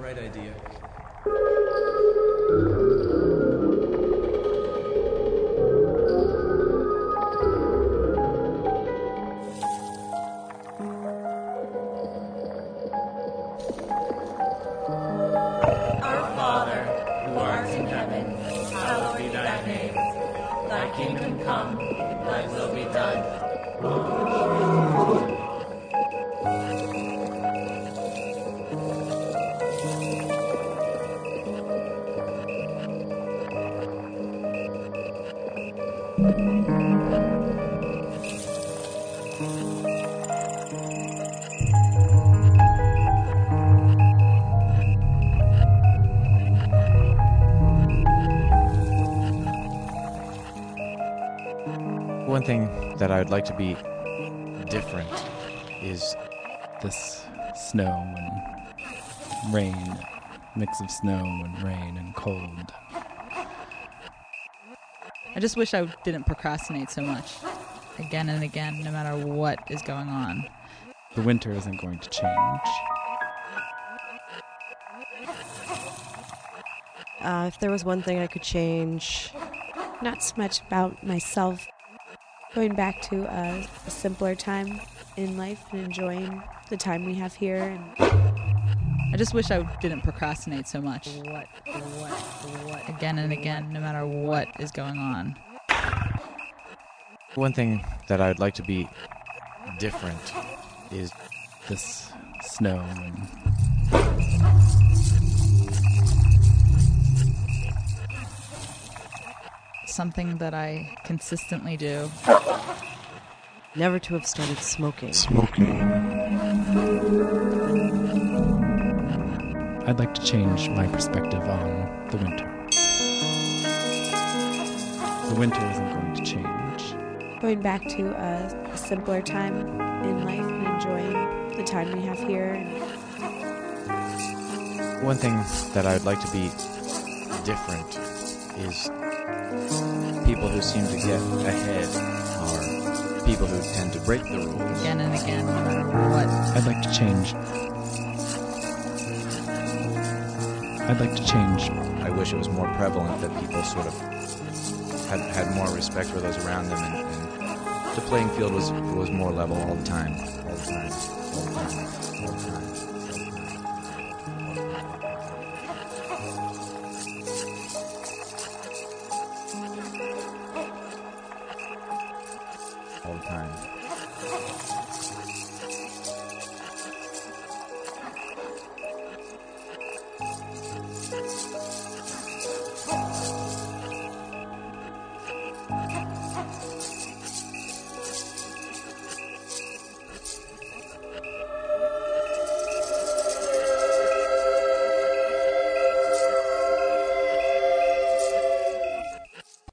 right idea. Our Father, who art in heaven, hallowed be thy name. Thy kingdom come, thy will be done. One thing that I would like to be different is this snow and rain, mix of snow and rain and cold. I just wish I didn't procrastinate so much, again and again, no matter what is going on. The winter isn't going to change. If there was one thing I could change, not so much about myself, going back to a simpler time in life and enjoying the time we have here. And I just wish I didn't procrastinate so much, again and again, no matter what is going on. one thing that I would like to be different is this snow and Something that I consistently do. Never to have started smoking. I'd like to change my perspective on the winter. The winter isn't going to change. going back to a simpler time in life and enjoying the time we have here. And one thing that I would like to be different is people who seem to get ahead are people who tend to break the rules. Again and again, no matter what. I'd like to change. I wish it was more prevalent that people sort of had more respect for those around them, and the playing field was more level all the time. All the time. All the time. All the time. All the time.